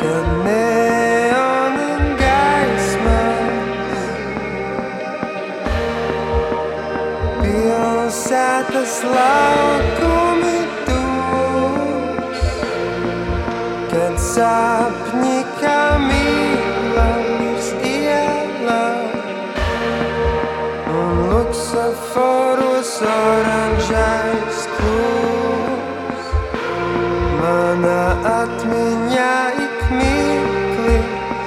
Kad neona gaismas pilsētas laukumi tūs, kad sapņi kā mīla virs ielām un luksaforos oranžā